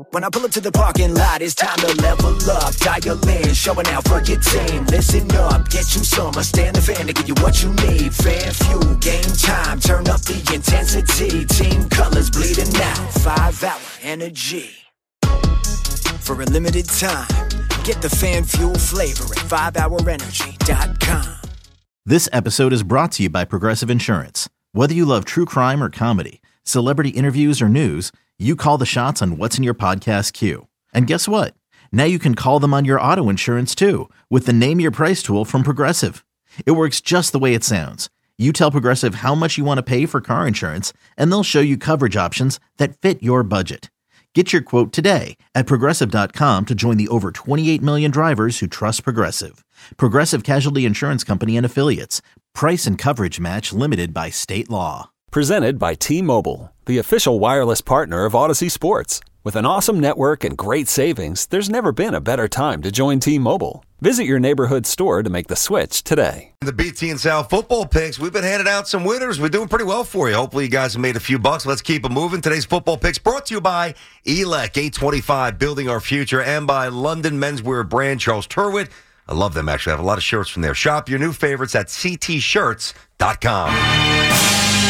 When I pull up to the parking lot, it's time to level up. Dial in, showing out for your team. Listen up, get you some. Stand the fan to give you what you need. Fan fuel, game time, turn up the intensity. Team colors bleeding out, 5-hour energy. For a limited time, get the fan fuel flavor at 5hourenergy.com. This episode is brought to you by Progressive Insurance. Whether you love true crime or comedy, celebrity interviews or news, you call the shots on what's in your podcast queue. And guess what? Now you can call them on your auto insurance too with the Name Your Price tool from Progressive. It works just the way it sounds. You tell Progressive how much you want to pay for car insurance, and they'll show you coverage options that fit your budget. Get your quote today at Progressive.com to join the over 28 million drivers who trust Progressive. Progressive Casualty Insurance Company and Affiliates. Price and coverage match limited by state law. Presented by T-Mobile, the official wireless partner of Odyssey Sports. With an awesome network and great savings, there's never been a better time to join T-Mobile. Visit your neighborhood store to make the switch today. The BT and Sal football picks, we've been handing out some winners. We're doing pretty well for you. Hopefully you guys have made a few bucks. Let's keep it moving. Today's football picks brought to you by ELEC 825, Building Our Future, and by London Menswear brand, Charles Turwitt. I love them, actually. I have a lot of shirts from there. Shop your new favorites at ctshirts.com.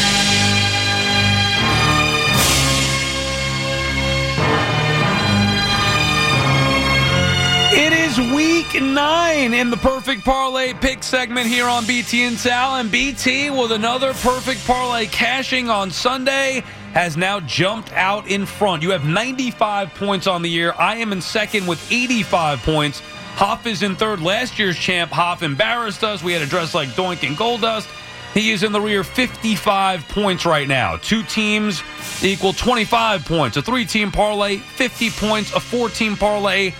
It is week 9 in the Perfect Parlay pick segment here on BT and Sal. And BT, with another Perfect Parlay cashing on Sunday, has now jumped out in front. You have 95 points on the year. I am in second with 85 points. Hoff is in third. Last year's champ, Hoff, embarrassed us. We had a dress like Doink and Goldust. He is in the rear, 55 points right now. 2 teams equal 25 points. A 3-team parlay, 50 points. A 4-team parlay,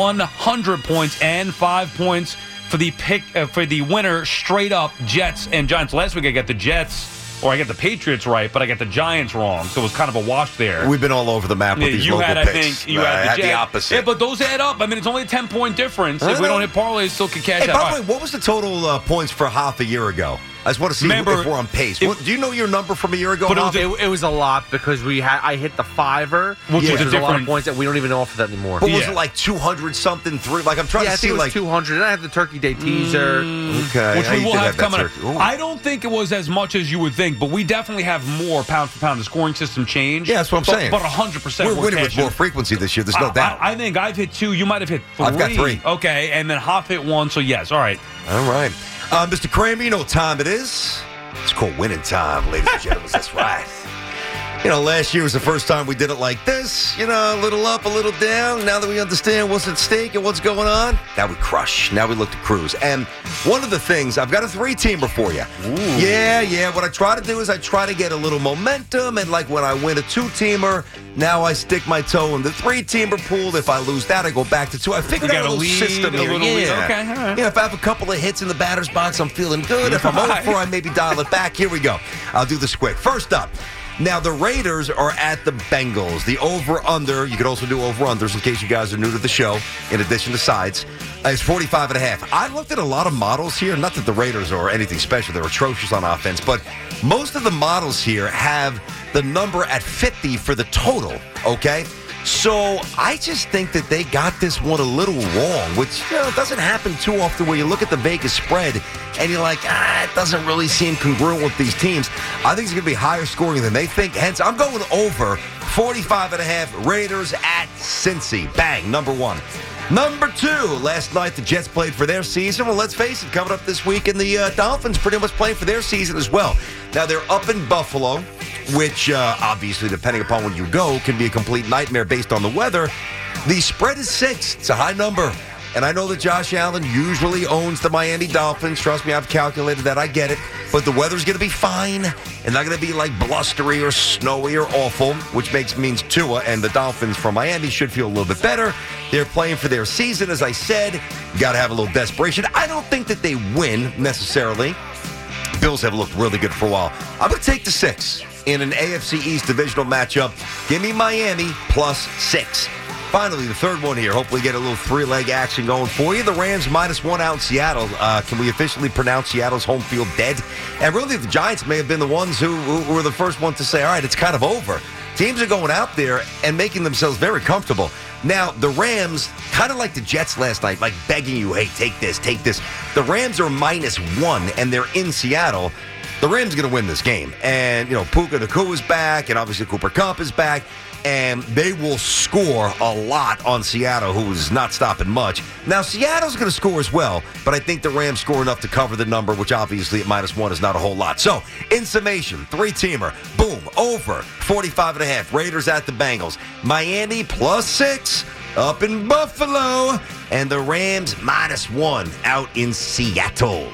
100 points, and 5 points for the pick for the winner straight up Jets and Giants. Last week I got the Jets, or I got the Patriots right, but I got the Giants wrong, so it was kind of a wash there. We've been all over the map with these local picks. I think you had the opposite. Yeah, but those add up. I mean, it's only a 10-point difference. If we don't hit parlays, still could cash out. By the way, what was the total points for Hoff a year ago? I just want to see if we're on pace. Do you know your number from a year ago? But it was a lot because I hit the $5, which was a lot of points that we don't even offer that anymore. But was it like 200 something? Like I'm trying to see. I think it was 200. And I have the Turkey Day teaser, okay, which we will have coming up. I don't think it was as much as you would think, but we definitely have more pound for pound. The scoring system changed. Yeah, that's what I'm saying. But 100%. We're winning with more frequency this year. There's no doubt. I think I've hit 2. You might have hit 3. I've got 3. Okay, and then Hoff hit 1. So yes, all right. All right, Mr. Kramer, you know what time it is. It's called winning time, ladies and gentlemen. That's right. You know, last year was the first time we did it like this. You know, a little up, a little down. Now that we understand what's at stake and what's going on, now we crush. Now we look to cruise. And one of the things, I've got a 3-teamer for you. Ooh. Yeah. What I try to do is I try to get a little momentum. And like when I win a 2-teamer, now I stick my toe in the 3-teamer pool. If I lose that, I go back to 2. I figured out a little system here. Yeah. Okay, all right. Yeah, if I have a couple of hits in the batter's box, I'm feeling good. If I'm over, I maybe dial it back. Here we go. I'll do this quick. First up. Now, the Raiders are at the Bengals. The over-under, you could also do over-unders in case you guys are new to the show, in addition to sides, is 45.5. I looked at a lot of models here. Not that the Raiders are anything special. They're atrocious on offense. But most of the models here have the number at 50 for the total, okay? So I just think that they got this one a little wrong, which doesn't happen too often where you look at the Vegas spread and you're like, it doesn't really seem congruent with these teams. I think it's going to be higher scoring than they think. Hence, I'm going over 45.5 Raiders at Cincy. Bang, number 1. Number 2, last night the Jets played for their season. Well, let's face it, coming up this week, and the Dolphins pretty much playing for their season as well. Now, they're up in Buffalo, which obviously, depending upon where you go, can be a complete nightmare based on the weather. The spread is 6. It's a high number. And I know that Josh Allen usually owns the Miami Dolphins. Trust me, I've calculated that. I get it. But the weather's going to be fine and not going to be like blustery or snowy or awful, which means Tua and the Dolphins from Miami should feel a little bit better. They're playing for their season, as I said. Got to have a little desperation. I don't think that they win necessarily. Bills have looked really good for a while. I'm going to take the 6 in an AFC East divisional matchup. Give me Miami plus 6. Finally, the third one here. Hopefully get a little 3-leg action going for you. The Rams -1 out in Seattle. Can we officially pronounce Seattle's home field dead? And really, the Giants may have been the ones who were the first one to say, all right, it's kind of over. teams are going out there and making themselves very comfortable. Now, the Rams, kind of like the Jets last night, like begging you, hey, take this, take this. The Rams are -1, and they're in Seattle. The Rams are going to win this game. And, Puka Nacua is back, and obviously Cooper Kupp is back. And they will score a lot on Seattle, who is not stopping much. Now, Seattle's going to score as well, but I think the Rams score enough to cover the number, which obviously at -1 is not a whole lot. So, in summation, 3-teamer, boom, over 45.5. Raiders at the Bengals. Miami +6 up in Buffalo. And the Rams -1 out in Seattle.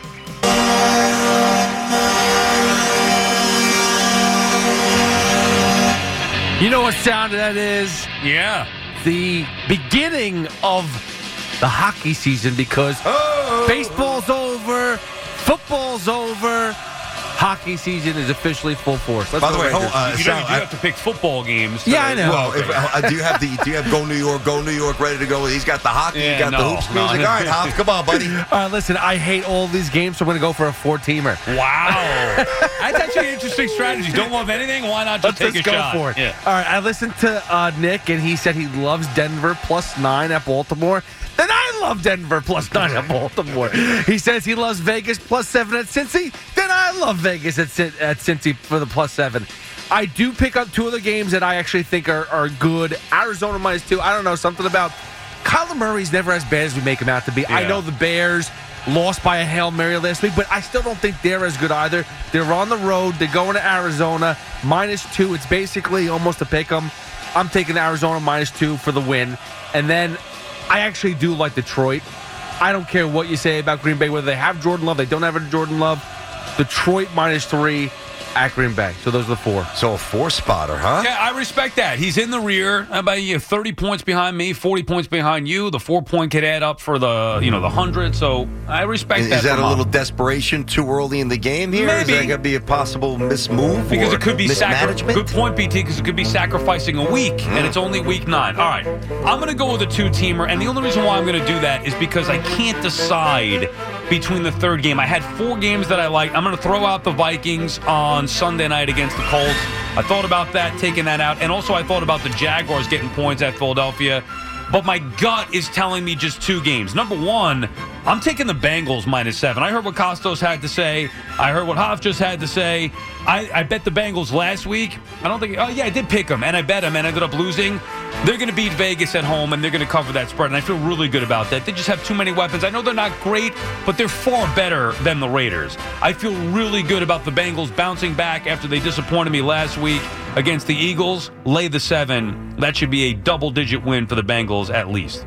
You know what sound that is? Yeah. The beginning of the hockey season, because baseball's over, football's over, hockey season is officially full force. By the way, you have to pick football games. Yeah, I know. Well, do you have Go New York ready to go? He's got the hockey, you got the hoops music. All right, Hobbs, come on, buddy. Listen, I hate all these games, so I'm going to go for a 4-teamer. Wow. That's actually an interesting strategy. Don't love anything? Why not just take a shot? Let's go for it. Yeah. All right, I listened to Nick, and he said he loves Denver +9 at Baltimore. Then I love Denver +9 at Baltimore. He says he loves Vegas +7 at Cincy. Then I love Vegas at Cincy for the +7. I do pick up 2 of the games that I actually think are good. Arizona -2. I don't know, something about Kyler Murray's never as bad as we make him out to be. Yeah. I know the Bears lost by a Hail Mary last week, but I still don't think they're as good either. They're on the road. They're going to Arizona -2. It's basically almost a pick 'em. I'm taking Arizona -2 for the win. And then I actually do like Detroit. I don't care what you say about Green Bay, whether they have Jordan Love, they don't have Jordan Love. Detroit -3 at Green Bay. So those are the 4. So a 4-spotter, huh? Yeah, I respect that. He's in the rear. About 30 points behind me, 40 points behind you. The 4-point could add up for the 100. So I respect that. Is that a little desperation too early in the game here? Maybe. Is that going to be a possible mismove? Because it could be mismanagement? Good point, BT, because it could be sacrificing a week, and it's only week 9. All right. I'm going to go with a 2-teamer, and the only reason why I'm going to do that is because I can't decide between the third game. I had 4 games that I liked. I'm going to throw out the Vikings on Sunday night against the Colts. I thought about that, taking that out. And also I thought about the Jaguars getting points at Philadelphia. But my gut is telling me just 2 games. Number 1, I'm taking the Bengals -7. I heard what Costos had to say. I heard what Hoff just had to say. I bet the Bengals last week. I don't think – I did pick them, and I bet them, and ended up losing. They're going to beat Vegas at home, and they're going to cover that spread, and I feel really good about that. They just have too many weapons. I know they're not great, but they're far better than the Raiders. I feel really good about the Bengals bouncing back after they disappointed me last week against the Eagles. Lay the 7. That should be a double-digit win for the Bengals at least.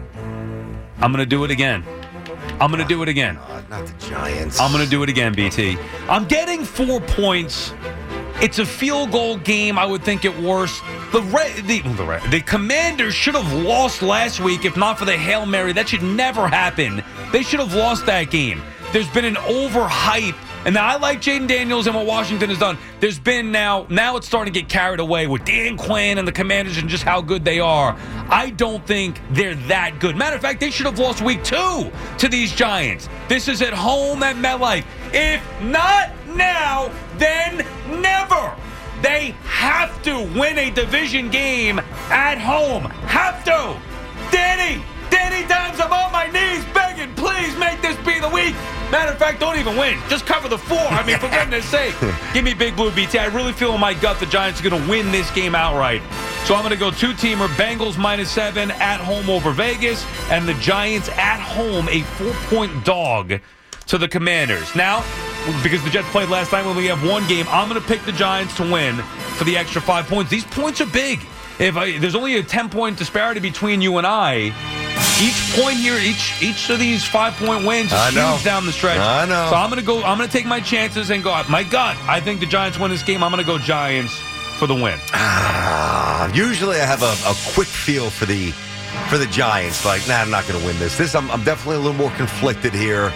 I'm going to do it again. Not the Giants. I'm going to do it again, BT. I'm getting 4 points. It's a field goal game, I would think, at worst. The Commanders should have lost last week if not for the Hail Mary. That should never happen. They should have lost that game. There's been an overhype. And now I like Jaden Daniels and what Washington has done. There's been now it's starting to get carried away with Dan Quinn and the Commanders and just how good they are. I don't think they're that good. Matter of fact, they should have lost week 2 to these Giants. This is at home at MetLife. If not now, then never. They have to win a division game at home. Have to. Danny times I'm on my knees begging, please make this be the week. Matter of fact, don't even win. Just cover the 4. I mean, for goodness sake. Give me Big Blue, BT. I really feel in my gut the Giants are going to win this game outright. So I'm going to go 2-teamer, Bengals -7 at home over Vegas, and the Giants at home a 4-point dog to the Commanders. Now, because the Jets played last night when we have 1 game, I'm going to pick the Giants to win for the extra 5 points. These points are big. There's only a 10-point disparity between you and I. Each point here, each of these 5-point wins is huge down the stretch. I know. So I'm gonna take my chances and go. My gut, I think the Giants win this game. I'm gonna go Giants for the win. Usually I have a quick feel for the Giants. Like, I'm not gonna win this. I'm definitely a little more conflicted here.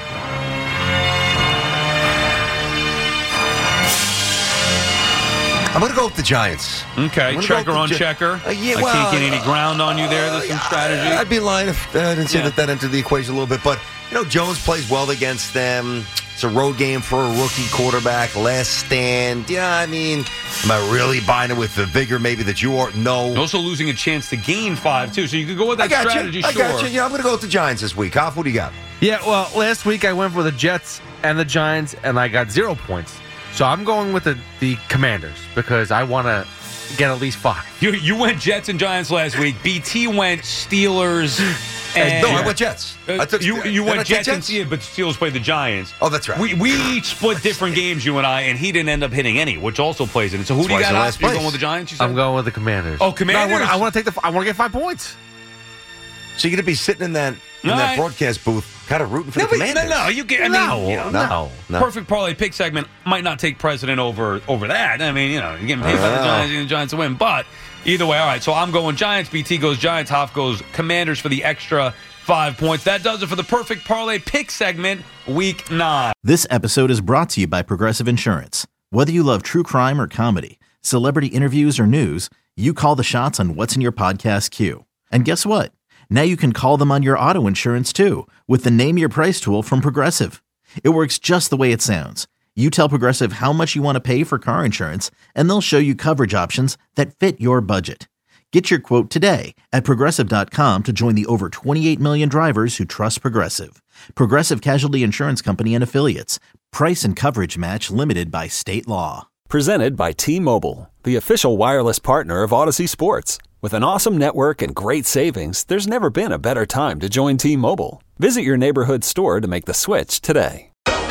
I'm going to go with the Giants. Okay, checker on checker. Yeah, I can't get any ground on you there. There's some strategy. I'd be lying if I didn't say that entered the equation a little bit. But, Jones plays well against them. It's a road game for a rookie quarterback. Last stand. Yeah, I mean, am I really buying it with the vigor maybe that you are? No. Also losing a chance to gain 5, too. So you could go with that strategy, I got you. Yeah, I'm going to go with the Giants this week. Hoff, what do you got? Yeah, well, last week I went for the Jets and the Giants, and I got 0 points. So I'm going with the Commanders because I want to get at least 5. You went Jets and Giants last week. BT went Steelers. No, I went Jets. You went Jets and Steelers, but Steelers played the Giants. Oh, that's right. We each split different games, you and I, and he didn't end up hitting any, which also plays in it. So who do you got out? You're going with the Giants, you said? I'm going with the Commanders. Oh, Commanders? No, I want to get 5 points. So you're going to be sitting in that broadcast booth kind of rooting for the Commanders? No, you get. No. Perfect parlay pick segment might not take precedent over that. I mean, you're getting paid by the Giants and the Giants to win. But either way, all right. So I'm going Giants. BT goes Giants. Hoff goes Commanders for the extra 5 points. That does it for the perfect parlay pick segment, week 9. This episode is brought to you by Progressive Insurance. Whether you love true crime or comedy, celebrity interviews or news, you call the shots on what's in your podcast queue. And guess what? Now you can call them on your auto insurance too with the Name Your Price tool from Progressive. It works just the way it sounds. You tell Progressive how much you want to pay for car insurance, and they'll show you coverage options that fit your budget. Get your quote today at Progressive.com to join the over 28 million drivers who trust Progressive. Progressive Casualty Insurance Company and Affiliates. Price and coverage match limited by state law. Presented by T-Mobile, the official wireless partner of Odyssey Sports. With an awesome network and great savings, there's never been a better time to join T-Mobile. Visit your neighborhood store to make the switch today.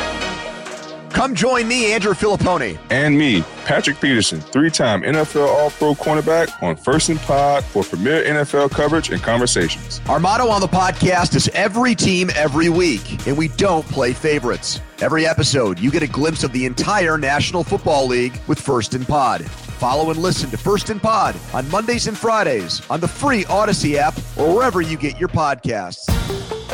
Come join me, Andrew Filipponi. And me, Patrick Peterson, 3-time NFL All-Pro cornerback on First and Pod for premier NFL coverage and conversations. Our motto on the podcast is every team, every week, and we don't play favorites. Every episode, you get a glimpse of the entire National Football League with First and Pod. Follow and listen to First and Pod on Mondays and Fridays on the free Odyssey app or wherever you get your podcasts.